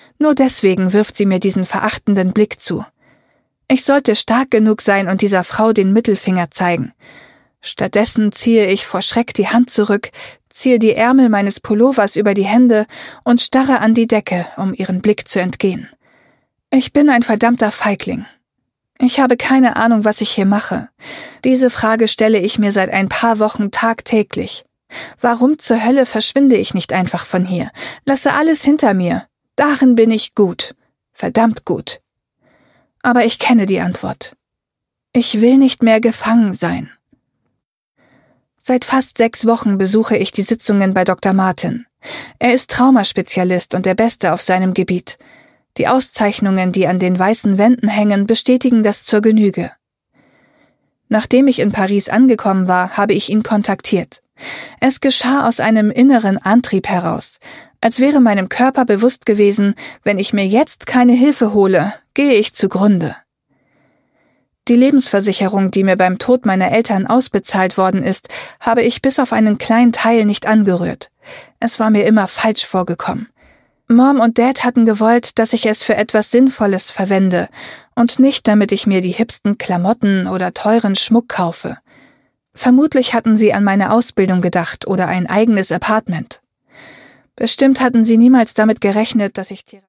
Nur deswegen wirft sie mir diesen verachtenden Blick zu. Ich sollte stark genug sein und dieser Frau den Mittelfinger zeigen. Stattdessen ziehe ich vor Schreck die Hand zurück, ziehe die Ärmel meines Pullovers über die Hände und starre an die Decke, um ihren Blick zu entgehen. Ich bin ein verdammter Feigling. Ich habe keine Ahnung, was ich hier mache. Diese Frage stelle ich mir seit ein paar Wochen tagtäglich. Warum zur Hölle verschwinde ich nicht einfach von hier? Lasse alles hinter mir. Darin bin ich gut. Verdammt gut. Aber ich kenne die Antwort. Ich will nicht mehr gefangen sein. Seit fast 6 Wochen besuche ich die Sitzungen bei Dr. Martin. Er ist Traumaspezialist und der Beste auf seinem Gebiet. Die Auszeichnungen, die an den weißen Wänden hängen, bestätigen das zur Genüge. Nachdem ich in Paris angekommen war, habe ich ihn kontaktiert. Es geschah aus einem inneren Antrieb heraus, als wäre meinem Körper bewusst gewesen, wenn ich mir jetzt keine Hilfe hole, gehe ich zugrunde. Die Lebensversicherung, die mir beim Tod meiner Eltern ausbezahlt worden ist, habe ich bis auf einen kleinen Teil nicht angerührt. Es war mir immer falsch vorgekommen. Mom und Dad hatten gewollt, dass ich es für etwas Sinnvolles verwende und nicht, damit ich mir die hipsten Klamotten oder teuren Schmuck kaufe. Vermutlich hatten sie an meine Ausbildung gedacht oder ein eigenes Apartment. Bestimmt hatten sie niemals damit gerechnet, dass ich